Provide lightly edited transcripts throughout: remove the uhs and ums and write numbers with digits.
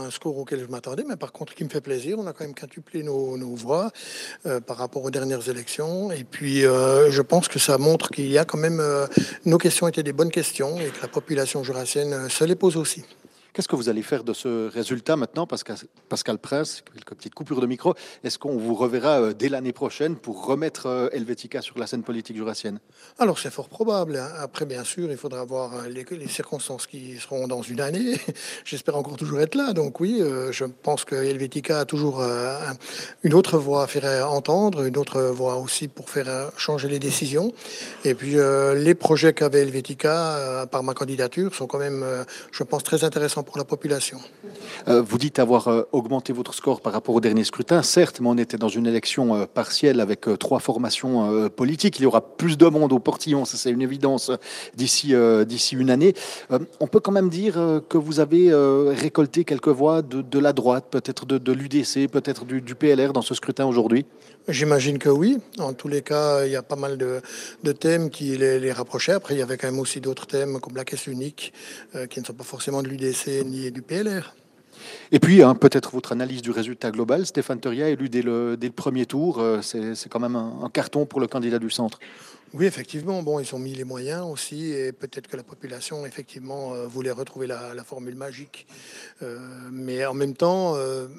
un score auquel je m'attendais, mais par contre, qui me fait plaisir. On a quand même quintuplé nos voix par rapport aux dernières élections. Et puis, je pense que ça montre qu'il y a quand même... nos questions étaient des bonnes questions et que la population jurassienne se les pose aussi. Qu'est-ce que vous allez faire de ce résultat maintenant, Pascal Prince, quelques petites coupures de micro, est-ce qu'on vous reverra dès l'année prochaine pour remettre Helvetica sur la scène politique jurassienne? Alors, c'est fort probable, hein. Après, bien sûr, il faudra voir les circonstances qui seront dans une année. J'espère encore toujours être là. Donc oui, je pense que Helvetica a toujours une autre voix à faire entendre, une autre voix aussi pour faire changer les décisions. Et puis, les projets qu'avait Helvetica par ma candidature sont quand même, je pense, très intéressants pour la population. Vous dites avoir augmenté votre score par rapport au dernier scrutin, certes, mais on était dans une élection partielle avec trois formations politiques. Il y aura plus de monde au portillon, ça c'est une évidence d'ici une année. On peut quand même dire que vous avez récolté quelques voix de la droite, peut-être de l'UDC, peut-être du PLR dans ce scrutin aujourd'hui. J'imagine que oui. En tous les cas, il y a pas mal de thèmes qui les rapprochaient. Après, il y avait quand même aussi d'autres thèmes comme la caisse unique, qui ne sont pas forcément de l'UDC ni du PLR. Et puis, hein, peut-être votre analyse du résultat global. Stéphane Thuria élu dès le premier tour. C'est quand même un carton pour le candidat du centre. Oui, effectivement. Bon, ils ont mis les moyens aussi, et peut-être que la population, effectivement, voulait retrouver la formule magique. Mais en même temps,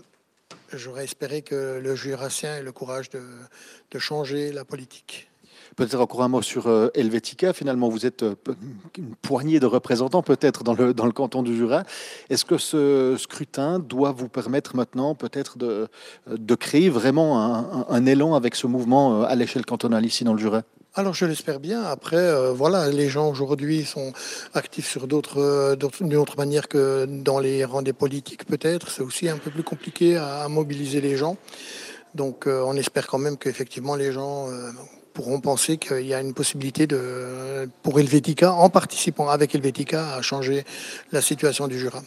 j'aurais espéré que le Jurassien ait le courage de changer la politique. Peut-être encore un mot sur Helvetica. Finalement, vous êtes une poignée de représentants peut-être dans le canton du Jura. Est-ce que ce scrutin doit vous permettre maintenant peut-être de créer vraiment un élan avec ce mouvement à l'échelle cantonale ici dans le Jura? Alors, je l'espère bien. Après, voilà, les gens aujourd'hui sont actifs sur d'une autre manière que dans les rangs des politiques, peut-être. C'est aussi un peu plus compliqué à mobiliser les gens. Donc, on espère quand même qu'effectivement, les gens pourront penser qu'il y a une possibilité pour Helvetica, en participant avec Helvetica, à changer la situation du Jura.